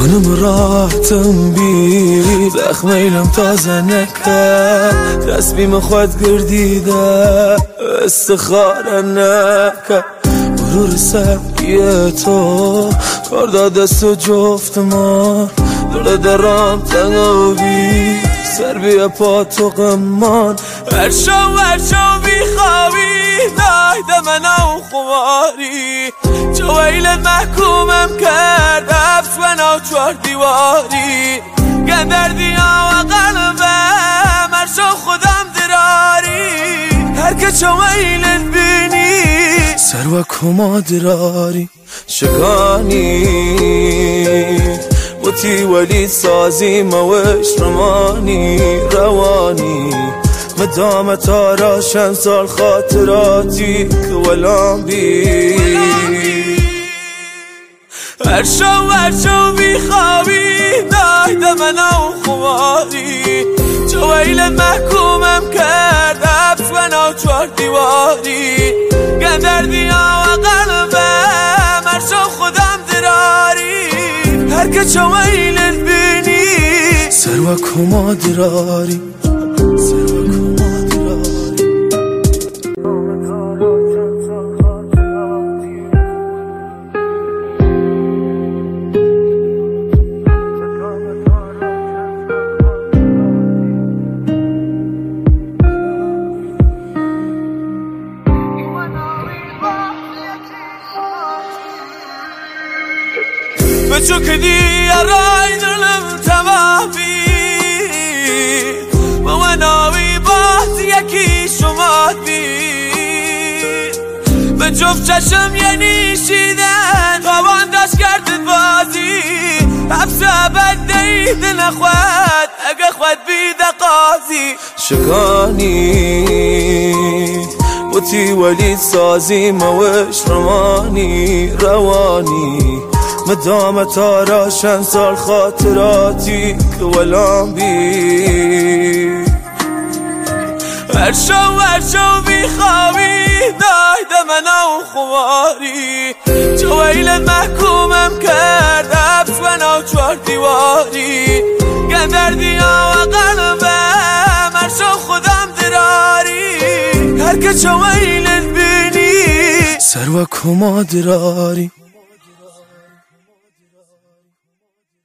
منم راحتم بی زخم ایلم تازه نکرد تصمیم خود گردیده استخاره نکرد غرور سبگی تو کار داده سو جفت ما دل درام تنگا بی سر بیا پا تو غمان ورشو بیخوابی نایده من او خواری چو ویل محکومم کرد حبس و ناچار دیواری گندردی ها و قلبم ارشو خودم دراری هر که چو ویلت بینی سر و کما دراری شکانی بوتی ولی سازی موش رمانی روانی مدام تا راشن سال خاطراتی که ولام بی ورشو بیخوابی نایده من او خواری چو ویل محکومم کرد حبس و ناچار دیواری گندردی ها و قلبم ارشو خودم دراری هر که چو ویلت بینی سر و کما دراری بچو که دیارای دلم تمامی و مناوی باز یکی شما بید به جفت چشم یعنی شیدن خوابان داشت کردت بازی حبس عبد دید نخواد اگه خود بیده قاضی شکانی بوتی ولی سازی موش رمانی روانی مدام تا راشن سال خاطراتی که ولام بی ورشو بیخوابی نایده من او خواری چو ویل محکومم کرد حبس و ناچار دیواری گندردی ها و قلبم ارشو خودم دراری هر که چو ویلت بینی سر و کما دراری